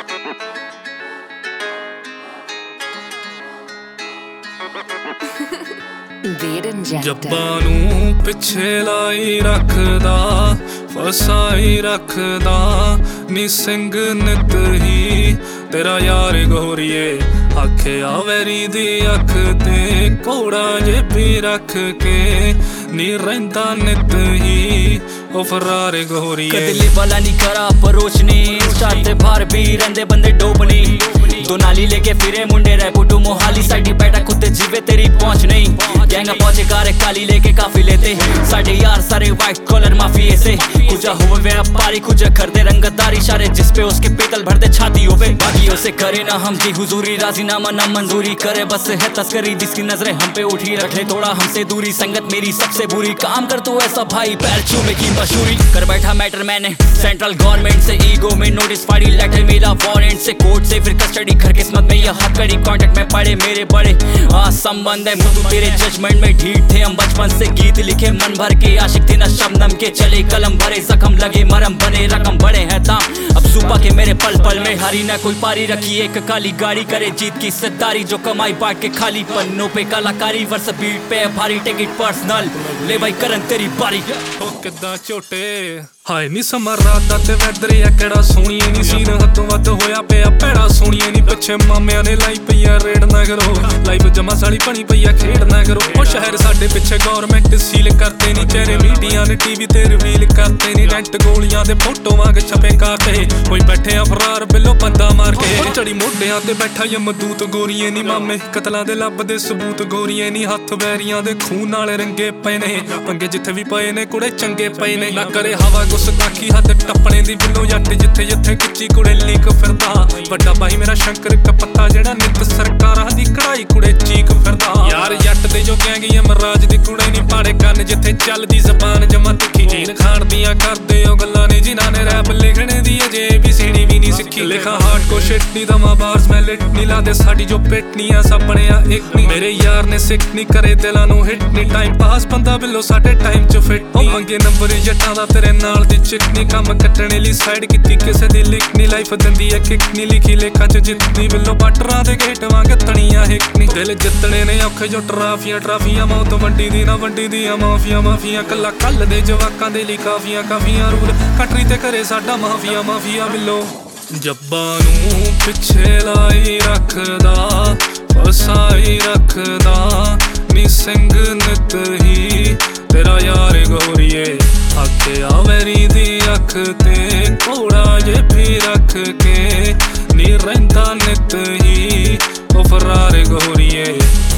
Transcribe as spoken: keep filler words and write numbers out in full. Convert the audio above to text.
ਜੱਬਾਂ ਨੂੰ ਪਿੱਛੇ ਲਾਈ ਰੱਖਦਾ, ਫਸਾਈ ਰੱਖਦਾ ਨੀ ਸਿੰਘ ਨਿਤ ਹੀ ਤੇਰਾ ਯਾਰ ਗੋਰੀਏ। ਆਖਿਆ ਵੈਰੀ ਦੀ ਅੱਖ ਤੇ ਕੋੜਾ ਜੇ ਵੀ ਰੱਖ ਕੇ ਨੀ ਰਹਿੰਦਾ ਨਿਤ ਹੀ ਉਹ ਫਰਾਰ ਗੋਰੀਏ। ਕਦੇ ਵਾਲਾ ਨੀ ਕਰਾ ਪਰੋਚਨੀ ਸਟਾਰ ਤੇ ਬਾਹਰ ਵੀ ਰਹਿੰਦੇ ਬੰਦੇ ਡੋਬਨੀ। ਦੋ ਨਾਲੀ ਲੈਕੇ ਫਿਰੇ ਮੁੰਡੇ ਰੈਪੋਟੂ ਮੋਹਾਲੀ ਸਾਡੀ ਬੈਠਾ ਕੁੱਤੇ ਜਿਵੇਂ ਤੇਰੀ ਪਹੁੰਚ ਨਹੀਂ। ਗੈਂਗਾ ਪਹੁੰਚੇ ਕਾਰੇ ਕਾਲੀ लेके काफिले ते साडे यार सारे वाइट कॉलर माफिए से। कुछ हुए व्यापारी कुछ करते रंगतदारी इशारे जिसपे उसके पीतल भरते छातियों पे। बाकियों से करे ना हम जी हुजूरी राजीनामा ना मंजूरी करे बस है तस्करी जिसकी नजरें हम पे उठी रखे थोड़ा हमसे दूरी। संगत मेरी सबसे बुरी काम कर तू ऐसा भाई पैर छूने की मशहूरी कर बैठा मैटर मैंने सेंट्रल गवर्नमेंट से ईगो में नोटिस फाड़ी लेटर मेरा वारंट से कोर्ट से फिर कस्टडी घर किस्मत में यह हाथ कड़ी कॉन्टेक्ट में पड़े मेरे बड़े आ संबंध है मुझे तेरे जजमेंट में ढीठ थे हम बचपन से गीत लिखे मन भर के आशिक थे न शबनम के चले कलम भरे जख्म लगे मरम बने रकम बड़े हैं दाम अब सुबह के मेरे पल पल में हरी ना कोई पारी रखी एक काली गाड़ी करे जीत की सिद्धारी जो कमाई बांट के खाली पन्नों पे कलाकारी वर्ष बीट पे भारी टिकट पर्सनल ले भाई करन तेरी बारी। किदा झोटे हाय नी समा रात दा ते वैदर आ केड़ा सोहणीए नी सीन हदों वध होया पिया भैड़ा सोहणीए नी पिछे मामियां ने लाई पई आ रेड ना करो लाइव जमा साली बनी पई आ खेड ना करो। ओ शहर साडे पिछे गवर्नमेंट सील करते नी चेहरे मीडिया ने टीवी ते रिवील करते नी रेंट गोलियां दे फोटो वांग छपे काटे कोई बैठे आ फरार बिलो बंदा मार के चढ़ी मोढियां ते बैठा यमदूत गोरीए नी मामे कतलां दे लभदे सबूत गोरीए नी हत्थ वैरियां दे खून नाल रंगे पए ने पंगे जिथे भी पए ने कुड़े चंगे पए ने ना करे हवा गुस्ताखी हद टप्पने दी बिलो जट जिथे जिथे खिच्ची कुड़े लीक फिरदा वड्डा भाई मेरा शंकर कपत्ता जेड़ा नित सरकारां दी कढ़ाई कुड़े चीक फिरदा यार जट दे जो गैंगी अमराज दी कुड़े नी पाड़े कन जिथे चलदी जबान जमा तिखी जीन खान दियां करदे ओ गल्लां ने जिन्हां ने रैप लिखने दी अजे भी सीढ़ी भी नहीं सिक्खी लिखा हार्ड को शिट नी दमा बार्स मैं लिट नी लादे साडी जो पिट नी आ सपने आ एक नी मेरे यार ने सिक नी करे दिलां नू हिट नी टाइम पास बंदा बिलो साडे टाइम च फिट नी मंगे नंबर जट्टां दा तेरे नाल दी चिकनी काम कट्टने ली साइड कीती किसे दी लिखनी लाइफ दंदी है किकनी लिखी लेखा च जितनी बिलो बटरां दे गेट वांग तणियां हिकनी दिल जितने ने औखे जो ट्राफियां ट्राफियां मौत वंडी दी ना वंडी दी माफिया माफिया कल्ला कल दे जवाकां दे ली काफियां काफियां रूल कटरी ते करे साडा माफिया माफिया बिलो। जब्बां नूं पिछे लाई रखदा फसाई रखदा नी सिंह नित ही तेरा यार गोरीए। आखिया वैरी दी अख ते कोड़ा जे भी रख के नी रहिंदा नित ही ओ फरार गोरीए।